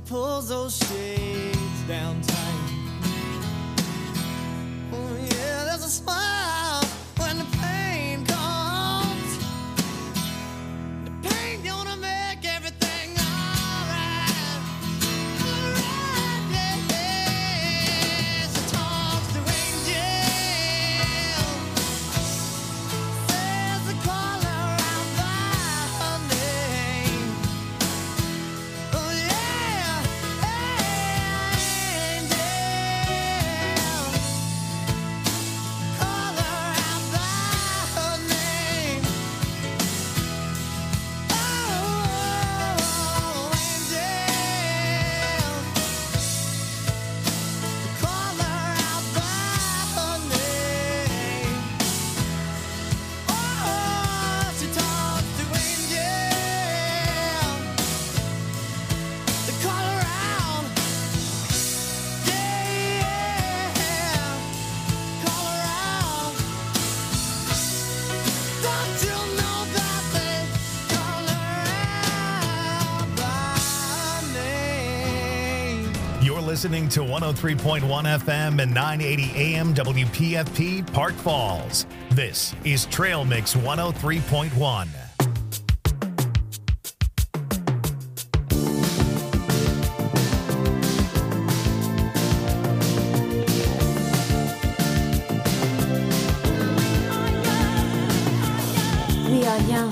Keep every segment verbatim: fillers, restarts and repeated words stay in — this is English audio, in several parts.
pulls those shades down tight. Oh yeah, there's a smile when the pain comes. The pain gonna make everything alright. Alright, yeah, yeah. She talks to angels, says to call her out by her name. Oh yeah, angel, call her out by her name. Oh, angel, call her out by her name. Oh, she talks to angels. They call her out, yeah, call her out. Don't you know that they call her out by name? You're listening to one oh three point one F M and nine eighty A M W P F P Park Falls. This is Trail Mix one oh three point one. We are young,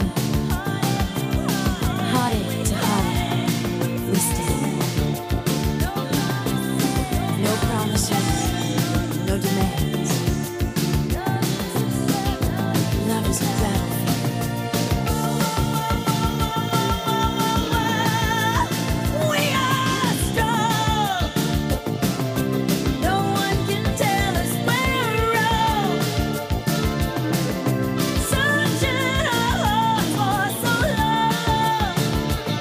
hearted to heart. We stand. No promises, no demands. Love is a battlefield. We are strong. No one can tell us we're wrong. Searching our hearts for so long.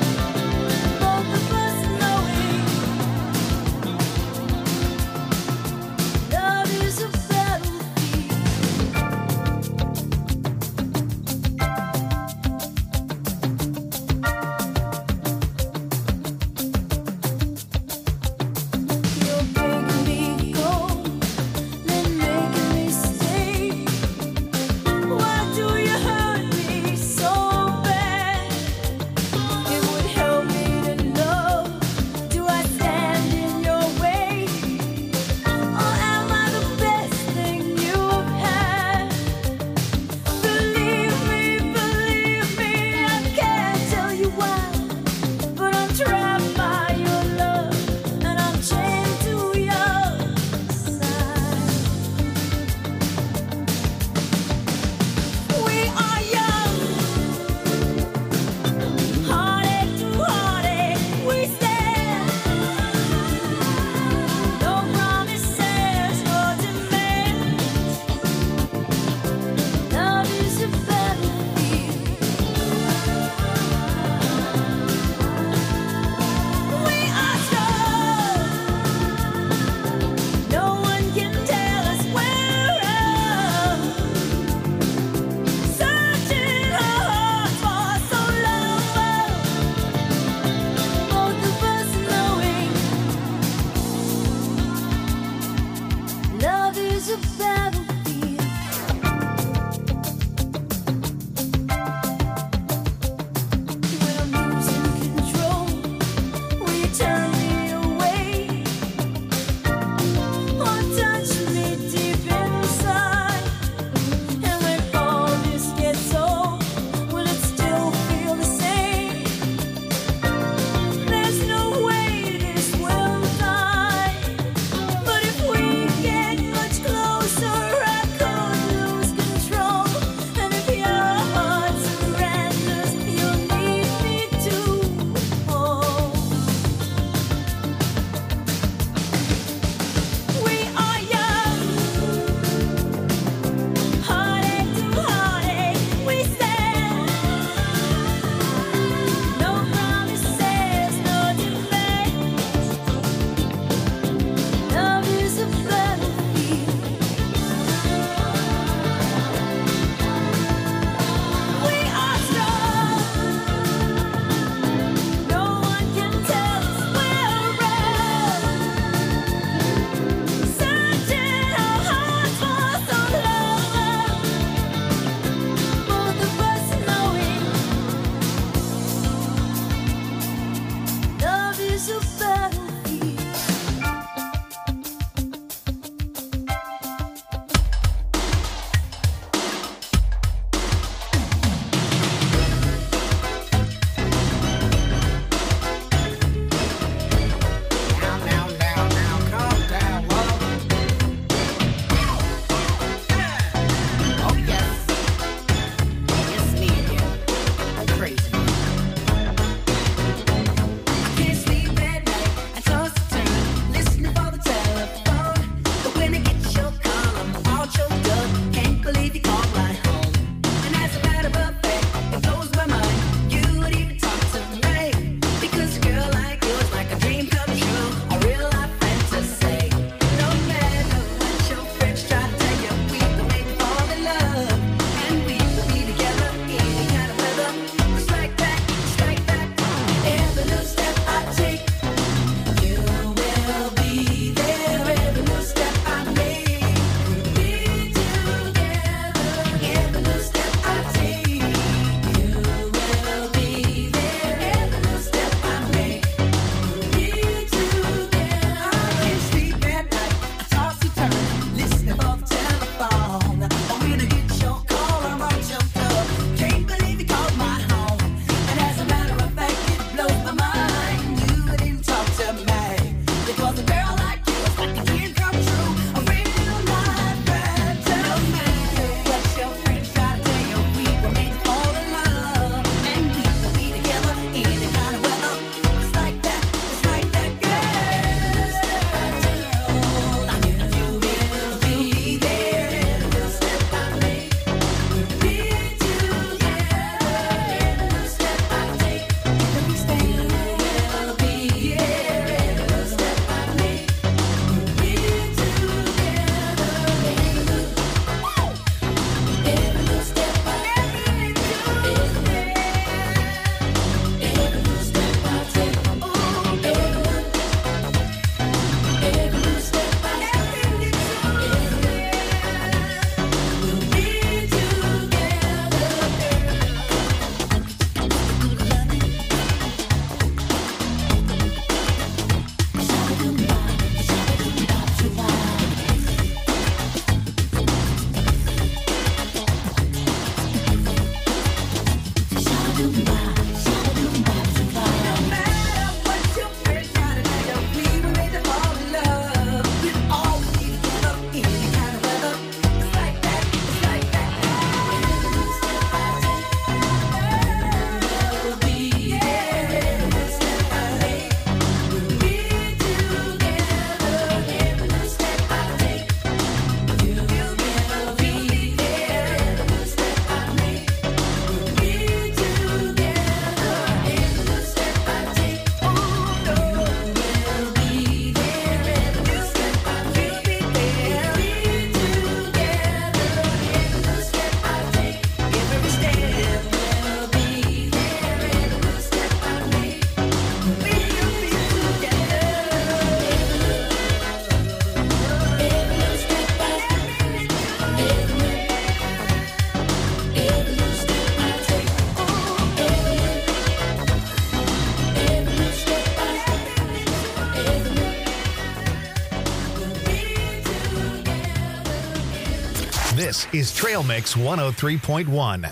This is Trail Mix one oh three point one.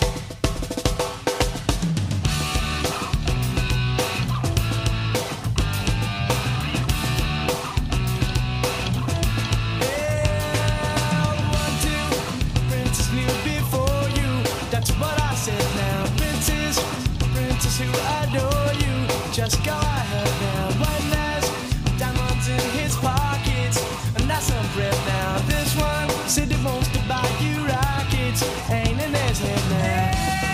Just go ahead now, one last diamonds in his pockets, and that's some bread now. This one said he wants to buy you rockets, ain't in his head now.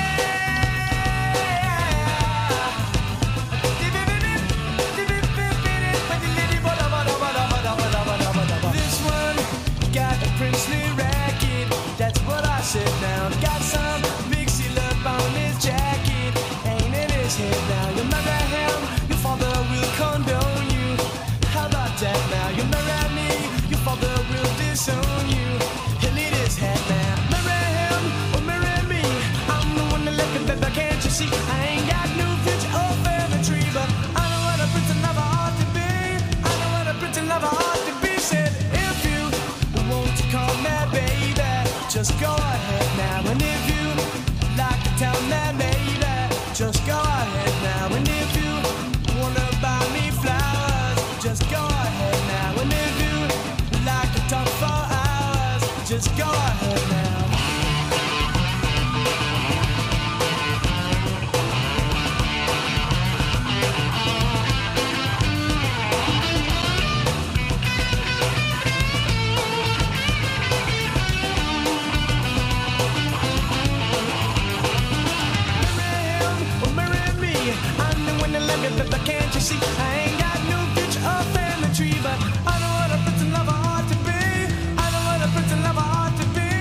This one got a princely racket, that's what I said now. Got some big seal up on his jacket, ain't in his head now. You remember him? Your father will condone you. How about that now? You marry me, your father will disown you. He'll eat his head now. Marry him or marry me, I'm the one that left it, baby, can't you see? I ain't got no future or family tree, but I know what a prince and lover ought to be. I know what a prince and lover ought to be. Said if you want to call me baby, just go ahead now. And if you like to tell me maybe, just go ahead now. And if you wanna buy me flowers, just go ahead now. And if you like to talk for hours, just go ahead now. But can't you see? I ain't got no future or family tree, but I know what a prince and lover ought to be. I know what a prince and lover ought to be.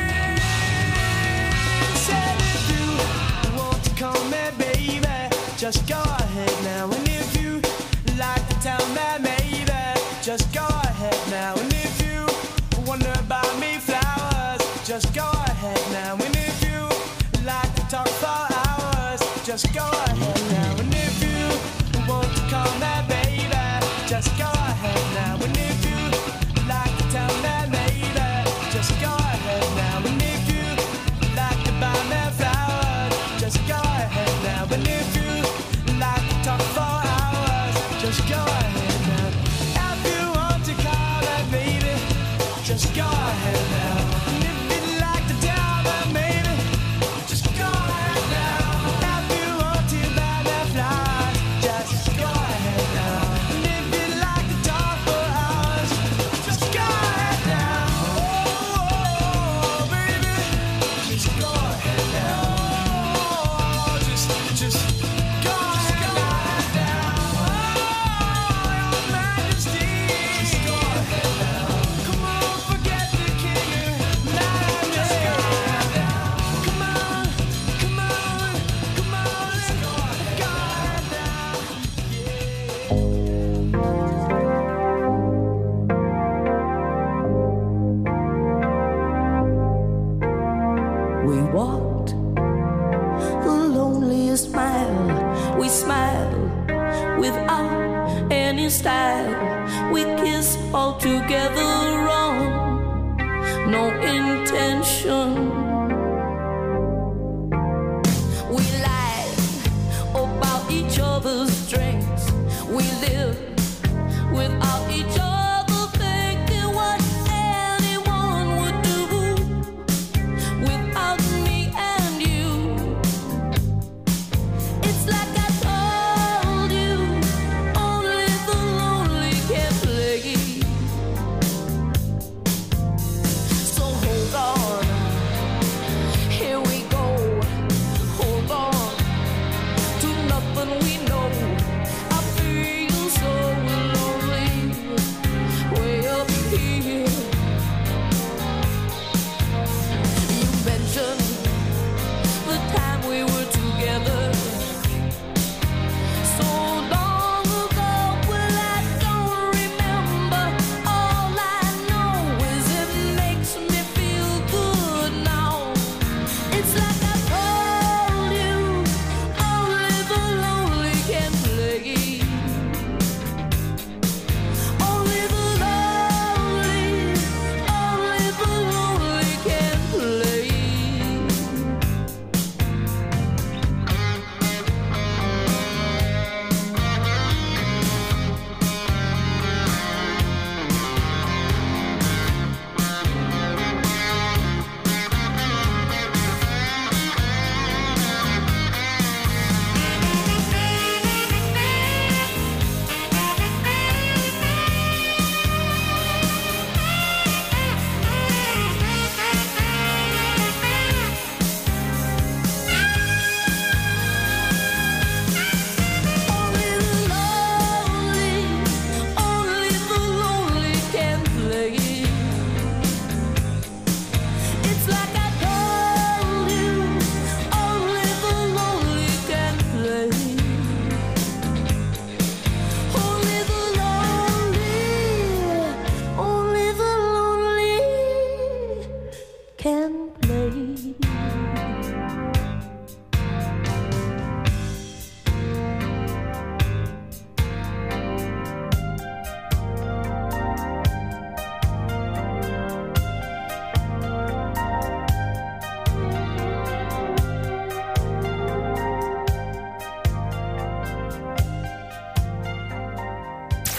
Said if you want to call me baby, just go ahead now. And if you like to tell me maybe, just go ahead now. And if you wonder about me flowers, just go ahead now. And if you like to talk for hours, just go ahead now. And if you want to call me baby, just go ahead now. And if you like to tell me maybe, just go ahead now. And if you like to buy me flowers, just go ahead now. And if you like to talk for hours, just go ahead now. If you want to call me baby, just go ahead now. And if you like to tell me maybe, just go ahead now. If you want to buy me flowers, just go ahead now. And if you like to talk for hours, just go ahead now. Oh, baby, just go ahead now. Oh, just, just go ahead now. Oh, your Majesty, just go ahead now. Come on, forget the king. Now just go ahead now. Come on, come on, come on, let's go ahead now. We walked the loneliest mile. We smiled without any style. We kissed all together wrong, no intention. We lied about each other's strengths. We lived without each other, thinking what anyone would do without me and you. It's like I told you, only the lonely can play.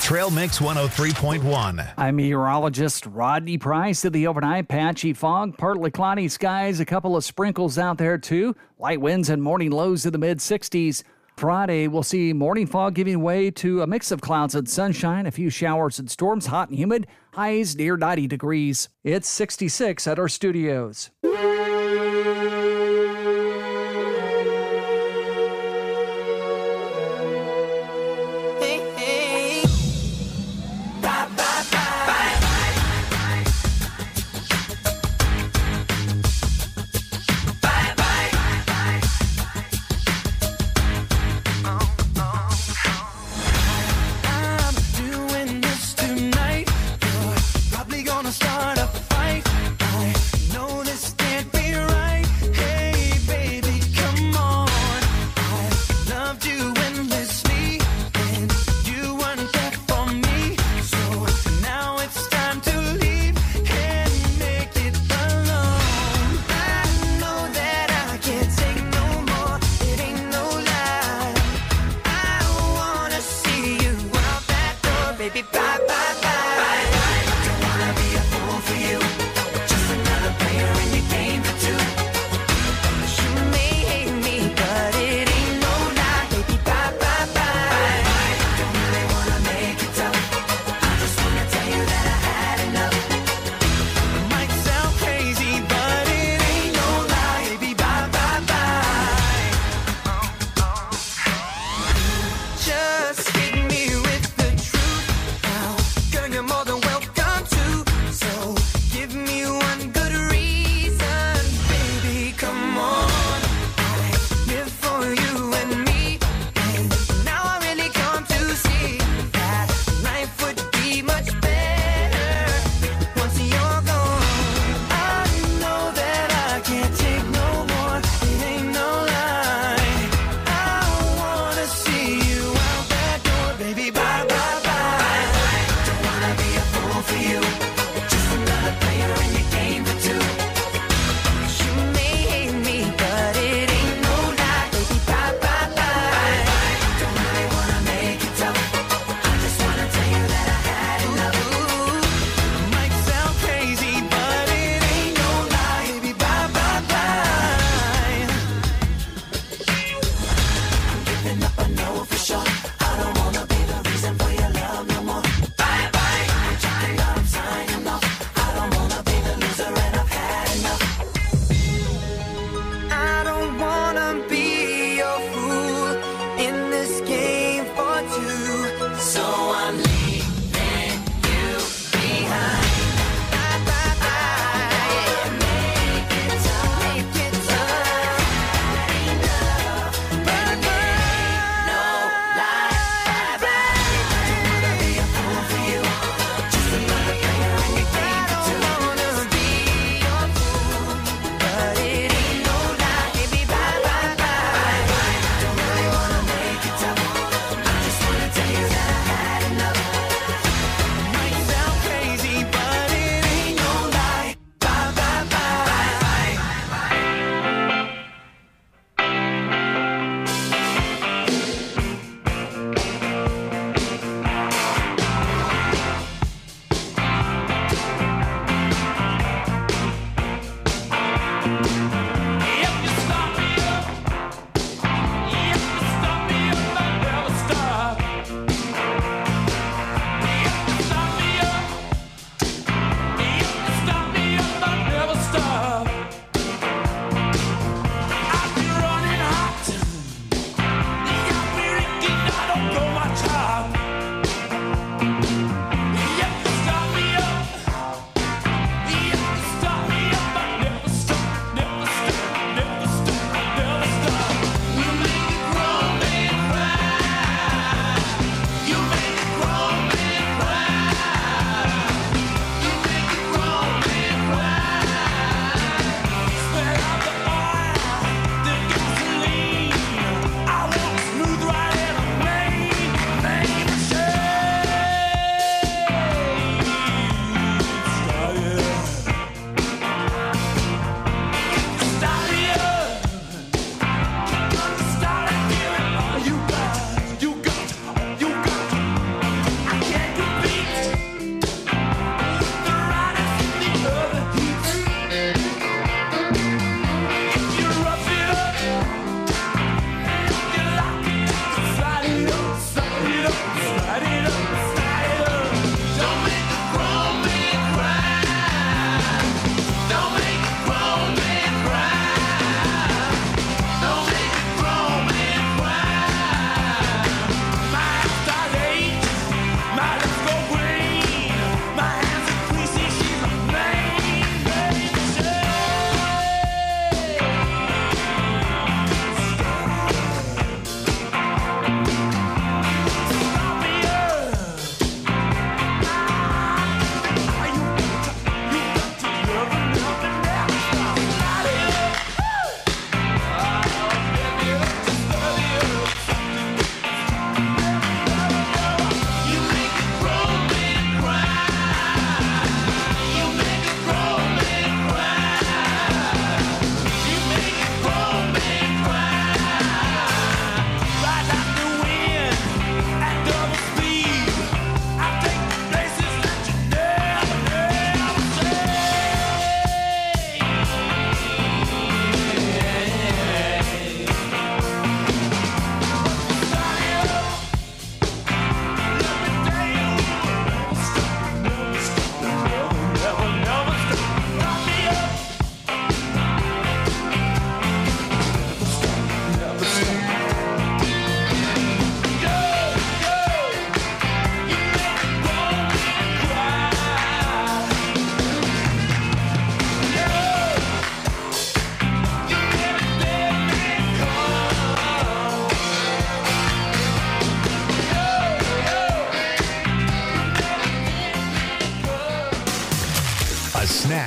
Trail Mix one oh three point one. I'm meteorologist Rodney Price. To the overnight, patchy fog, partly cloudy skies, a couple of sprinkles out there too. Light winds and morning lows in the mid sixties. Friday, we'll see morning fog giving way to a mix of clouds and sunshine, a few showers and storms, hot and humid, highs near ninety degrees. It's sixty-six at our studios. Start a fight. I know this can't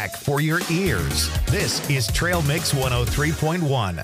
snack for your ears. This is Trail Mix one oh three point one.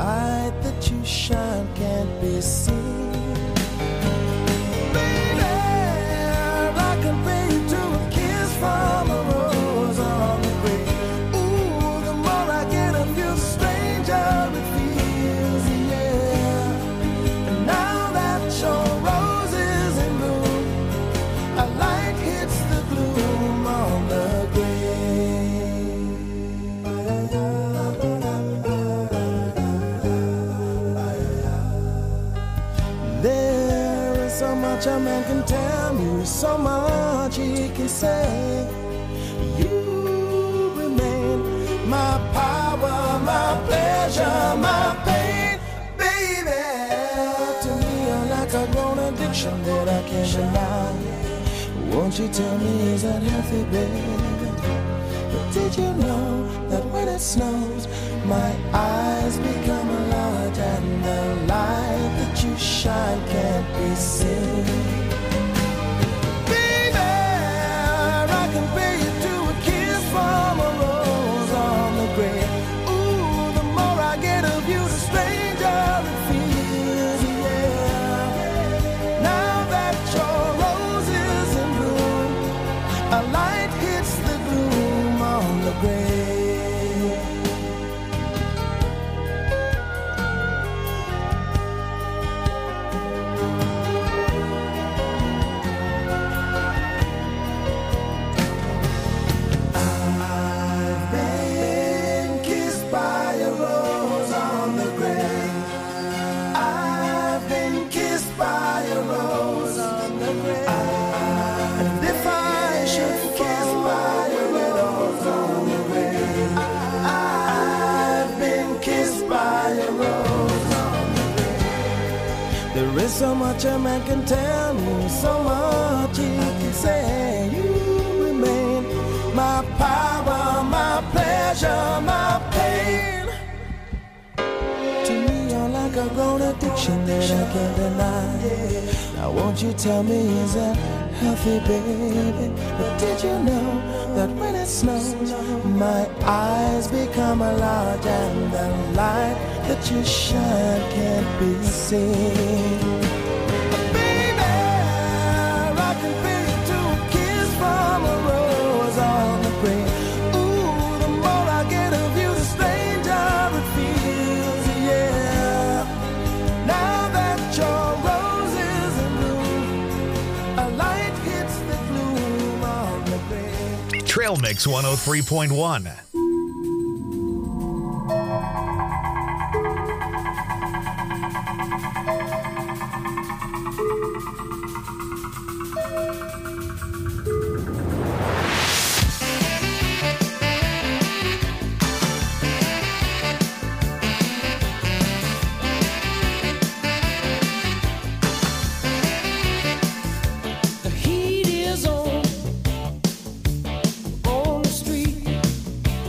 That you shine can't be seen. Baby, man can tell me so much, he can say, you remain my power, my pleasure, my pain, baby. To me, you're like a grown addiction that I can't deny. Won't you tell me, is that healthy, baby? But did you know that when it snows, my eyes become large and the light that you shine can't be seen? Baby, I can pay you to a kiss from a rose on the grave. Ooh, the more I get of you, the stranger it feels, yeah. Now that your rose is in bloom, a light hits the gloom on the grave. There is so much a man can tell me, so much he can say. You remain my power, my pleasure, my pain. To me, you're like a grown addiction that I can't deny. Now won't you tell me, is that healthy, baby? But did you know that when it snows, my eyes become large and the light that you shine can't be seen? Baby, I can pay you to a kiss from a rose on the grave. Ooh, the more I get of you, the stranger it feels, yeah. Now that your rose is in bloom, a light hits the gloom on the grave. Trail Mix one oh three point one. The heat is on, on the street.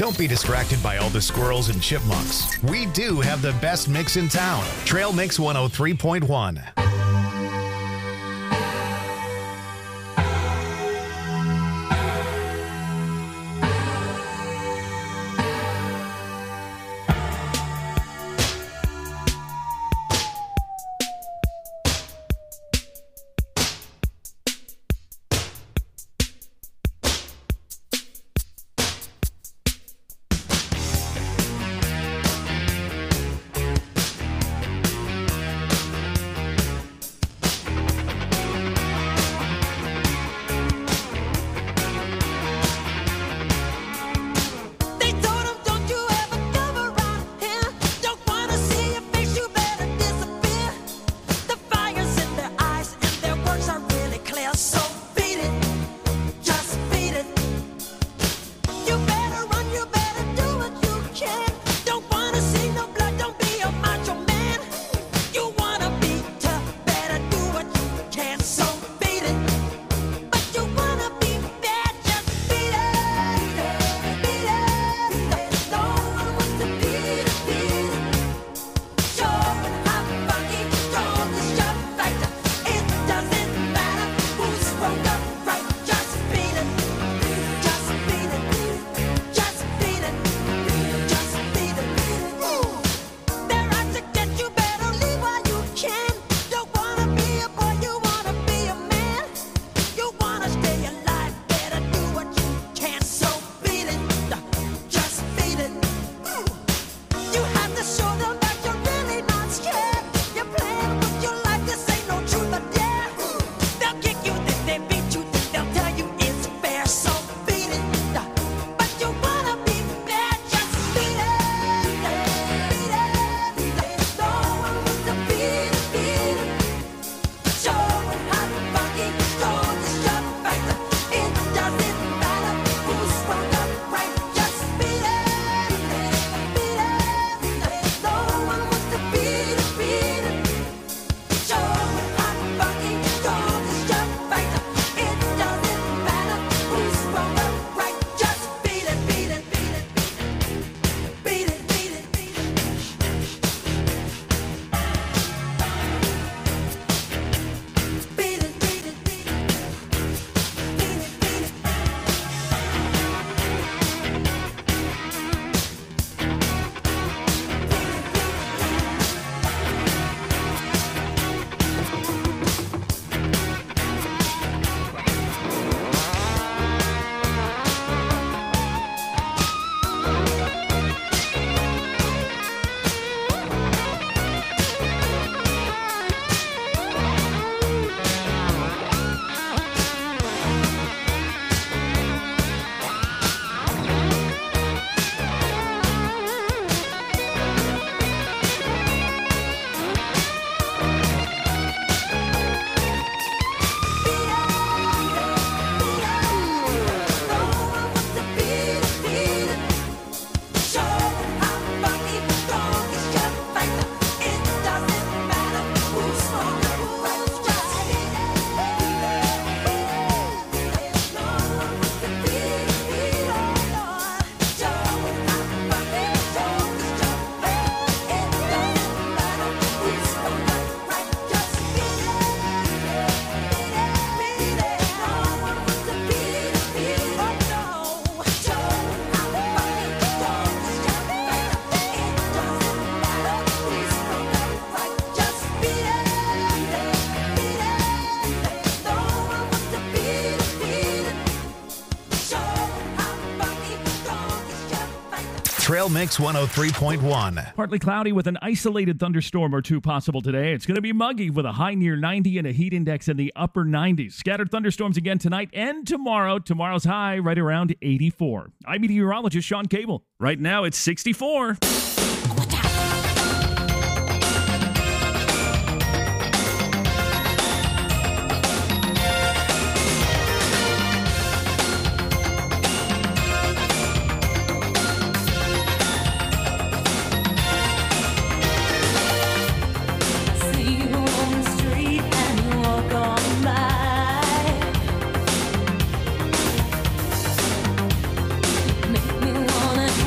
Don't be distracted by all the squirrels and chipmunks. We do have the best mix in town. Trail Mix one oh three point one. Trail Mix one oh three point one. Partly cloudy with an isolated thunderstorm or two possible today. It's going to be muggy with a high near ninety and a heat index in the upper nineties. Scattered thunderstorms again tonight and tomorrow. Tomorrow's high right around eighty-four. I'm meteorologist Sean Cable. Right now it's sixty-four. Make me wanna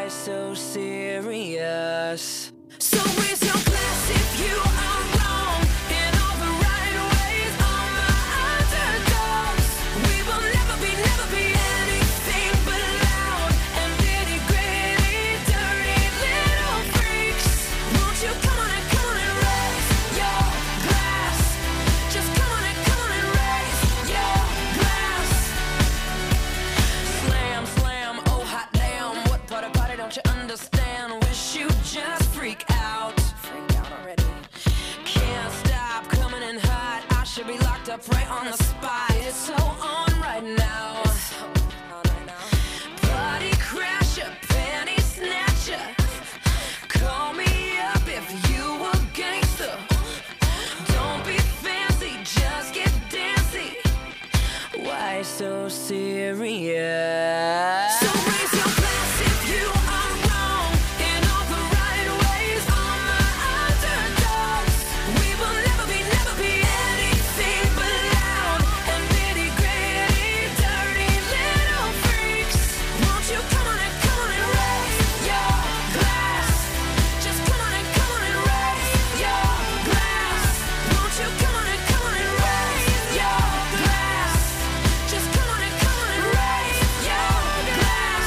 Why so serious? So raise your glass if you are wrong in all the right ways. All my underdogs, we will never be, never be anything but loud and nitty gritty, dirty little freaks. Won't you come on and come on and raise your glass? Just come on and come on and raise your glass. Slam, slam, oh hot damn. What part of party don't you understand? Wish you just freak out. Freak out already. Can't stop coming in hot. I should be locked up right on the spot. It's so on right now. Party crasher, panty snatcher. Call me up if you a gangster. Don't be fancy, just get dancy. Why so serious? So raise your glass if you are wrong in all the right ways. All my underdogs, we will never be, never be anything but loud and nitty gritty, dirty little freaks. Won't you come on and come on and raise your glass? Just come on and come on and raise your glass. Won't you come on and come on and raise your glass? Just come on and come on and raise your glass.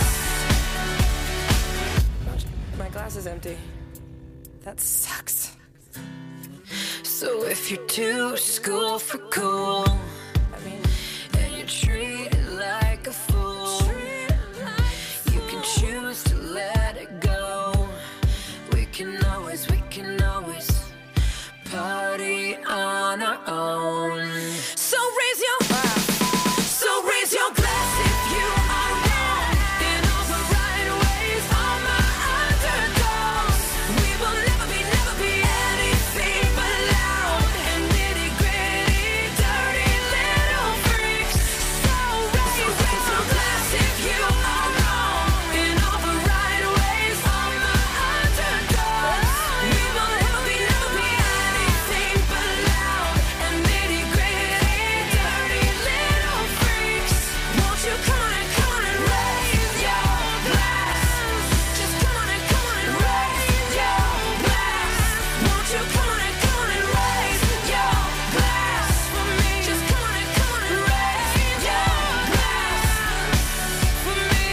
My glass is empty. That sucks. So if you're too school for cool, I mean, and you're treated like a fool, you can choose to let it go. We can always, we can always party on our own. So raise your So raise your glass if you are wrong in all the right ways. All my underdogs, we will never be, never be anything but loud and nitty gritty, dirty little freaks. So raise, raise your glass if you are wrong in all the right ways. All my underdogs, we will never be, never be anything but loud and nitty gritty, dirty little freaks. Won't you come on and come on and raise your glass? Just come on and come on and raise your glass. Won't you come on and come on and raise your glass for me? Just come on and come on and raise your glass for me.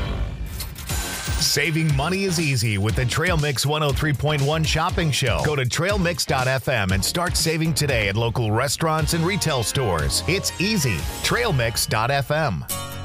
Saving money is easy with the Trail Mix one oh three point one shopping show. Go to trail mix dot f m and start saving today at local restaurants and retail stores. It's easy. trail mix dot f m.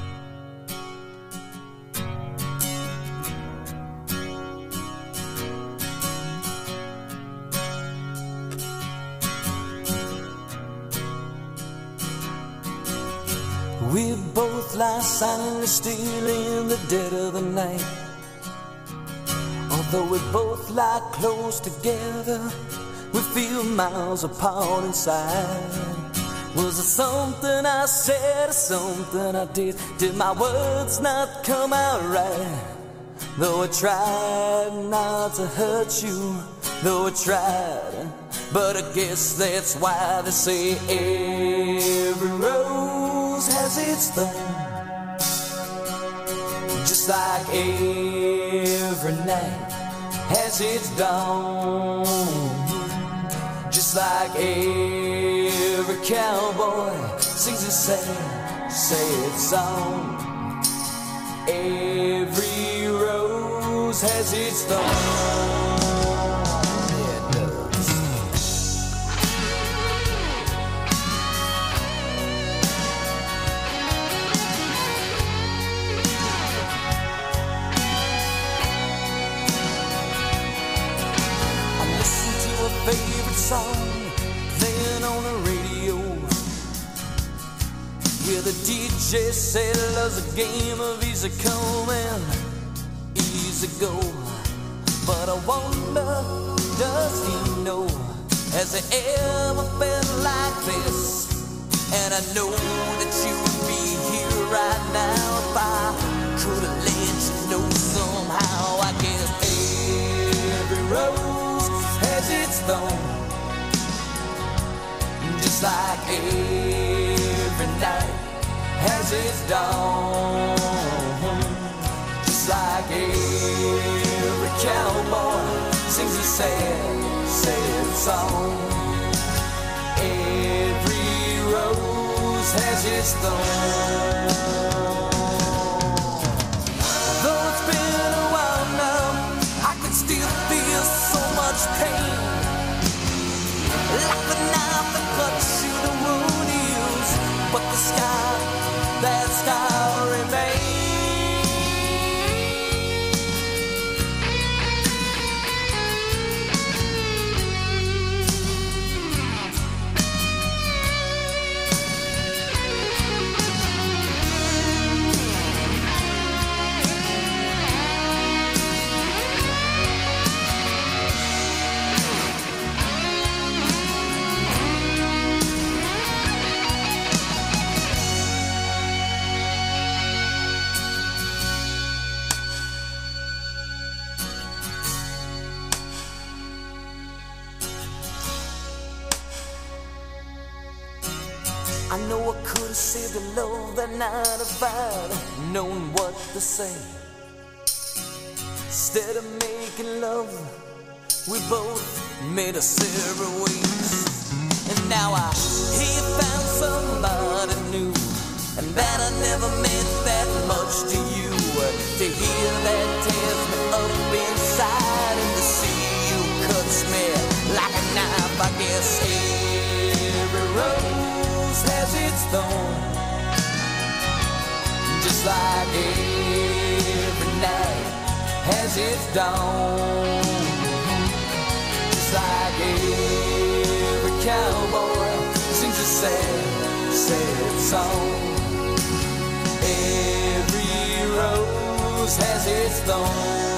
We both lie silently still in the dead of the night. Although we both lie close together, we feel miles apart inside. Was it something I said or something I did? Did my words not come out right? Though I tried not to hurt you, though I tried, but I guess that's why they say every rose has its thorn. Just like every night has its dawn. Just like every cowboy sings a sad, sad song. Every rose has its thorn. Yeah, it does. I listen to a favorite song playing on the radio. Yeah, the D J said love's a game of easy come and easy go. But I wonder, does he know? Has he ever felt like this? And I know that you would be here right now if I could have let you know somehow. I guess every rose has its thorn. Just like every night has its dawn. Just like every cowboy sings a sad, sad song. Every rose has its thorn. Though it's been a while now, I can still feel so much pain. Like the knife that cuts through the wound heals, but the scar, that scar remains. I know I could have saved the love that night if I'd known what to say. Instead of making love, we both made us separate ways. And now I hear you found somebody new, and that I never meant that much to you. To hear that tears me up inside, and to see you cuts me like a knife. I guess every rose has its thorn, just like every night has its dawn. Just like every cowboy sings a sad, sad song. Every rose has its thorn.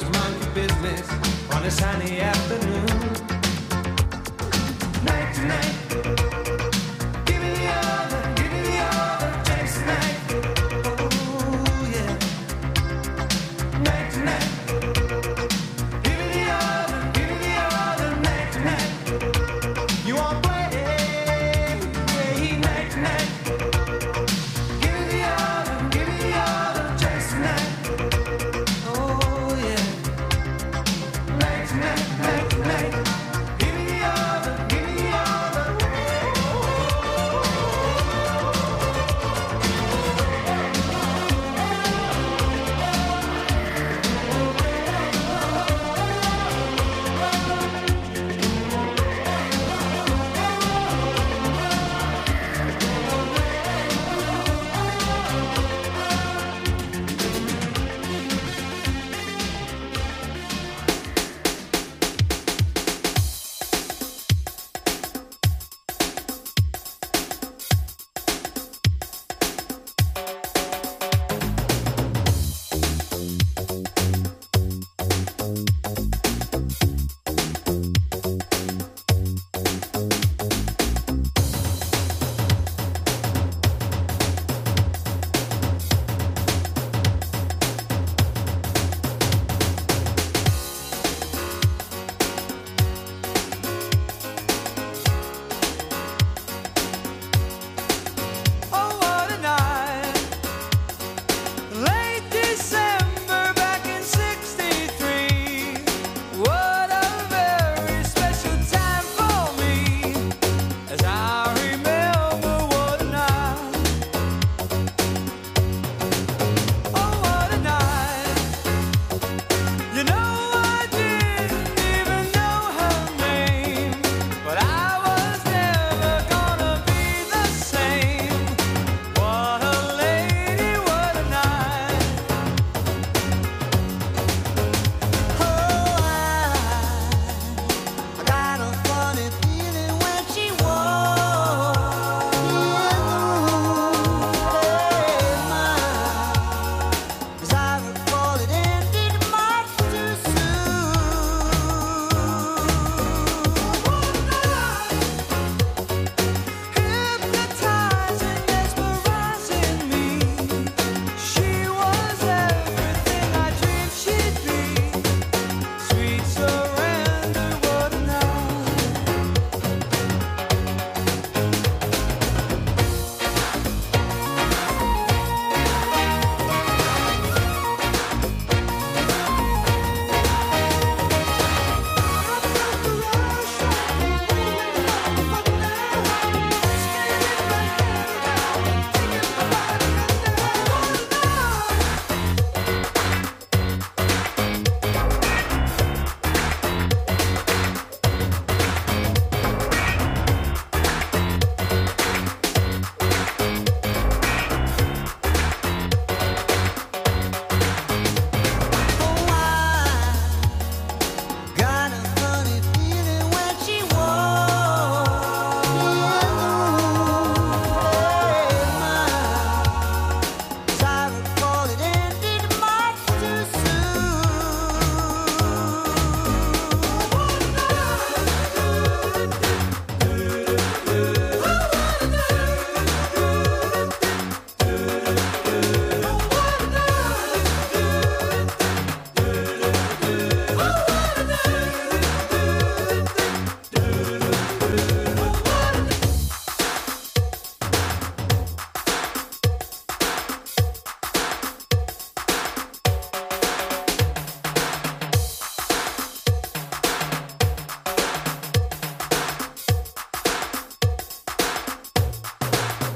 On a sunny afternoon, night to night.